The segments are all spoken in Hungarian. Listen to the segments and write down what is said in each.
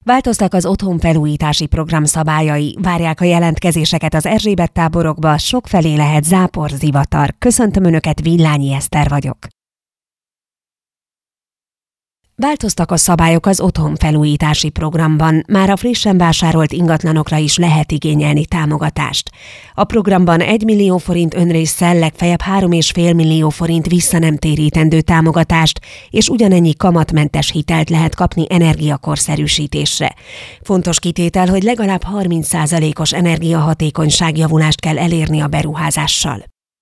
Változtak az otthonfelújítási program szabályai, várják a jelentkezéseket az Erzsébet-táborokba, sokfelé lehet zápor, zivatar. Köszöntöm Önöket, Villányi Eszter vagyok. Változtak a szabályok az otthonfelújítási programban, már a frissen vásárolt ingatlanokra is lehet igényelni támogatást. A programban 1 millió forint önrésszel legfeljebb 3,5 millió forint visszanemtérítendő támogatást, és ugyanennyi kamatmentes hitelt lehet kapni energiakorszerűsítésre. Fontos kitétel, hogy legalább 30%-os energiahatékonyságjavulást kell elérni a beruházással.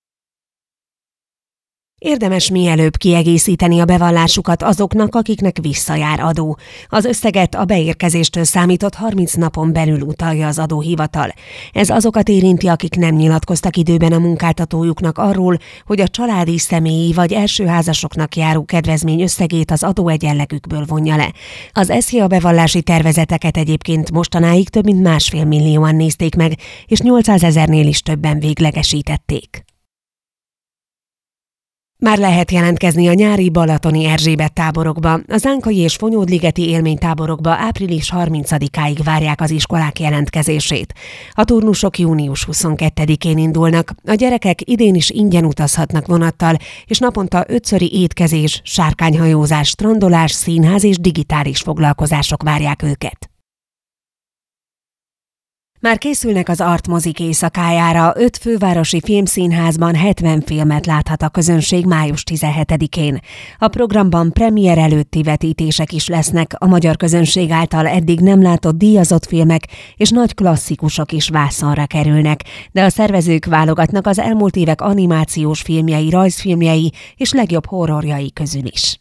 Érdemes mielőbb kiegészíteni a bevallásukat azoknak, akiknek visszajár adó. Az összeget a beérkezéstől számított 30 napon belül utalja az adóhivatal. Ez azokat érinti, akik nem nyilatkoztak időben a munkáltatójuknak arról, hogy a családi, személyi vagy elsőházasoknak járó kedvezmény összegét az adóegyenlegükből vonja le. Az SZIA bevallási tervezeteket egyébként mostanáig több mint 1,5 millióan nézték meg, és 800 000-nél is többen véglegesítették. Már lehet jelentkezni a nyári balatoni Erzsébet-táborokba. A Zánkai és Fonyódligeti élménytáborokba április 30-áig várják az iskolák jelentkezését. A turnusok június 22-én indulnak. A gyerekek idén is ingyen utazhatnak vonattal, és naponta 5-szöri étkezés, sárkányhajózás, strandolás, színház és digitális foglalkozások várják őket. Már készülnek az Art mozik éjszakájára, 5 fővárosi filmszínházban 70 filmet láthat a közönség május 17-én. A programban premier előtti vetítések is lesznek, a magyar közönség által eddig nem látott díjazott filmek és nagy klasszikusok is vászonra kerülnek, de a szervezők válogatnak az elmúlt évek animációs filmjei, rajzfilmjei és legjobb horrorjai közül is.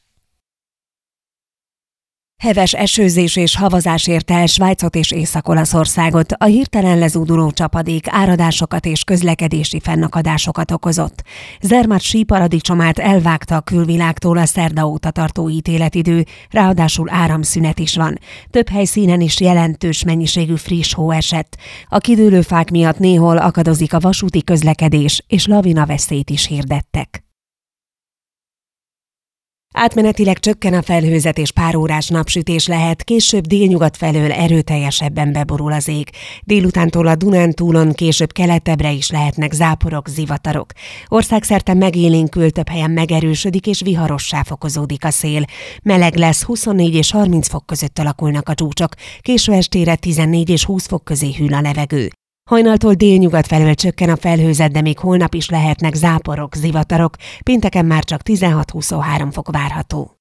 Heves esőzés és havazás érte el Svájcot és Észak-Olaszországot, a hirtelen lezúduló csapadék áradásokat és közlekedési fennakadásokat okozott. Zermatt síparadicsomát elvágta a külvilágtól a szerda óta tartó ítéletidő, ráadásul áramszünet is van. Több helyszínen is jelentős mennyiségű friss hó esett. A kidőlő fák miatt néhol akadozik a vasúti közlekedés, és lavina-veszélyt is hirdettek. Átmenetileg csökken a felhőzet és párórás napsütés lehet, később délnyugat felől erőteljesebben beborul az ég. Délutántól a Dunántúlon később keletebbre is lehetnek záporok, zivatarok. Országszerte megélénkül, több helyen megerősödik és viharossá fokozódik a szél. Meleg lesz, 24 és 30 fok között alakulnak a csúcsok, késő estére 14 és 20 fok közé hűl a levegő. Hajnaltól délnyugat felől csökken a felhőzet, de még holnap is lehetnek záporok, zivatarok, pénteken már csak 16-23 fok várható.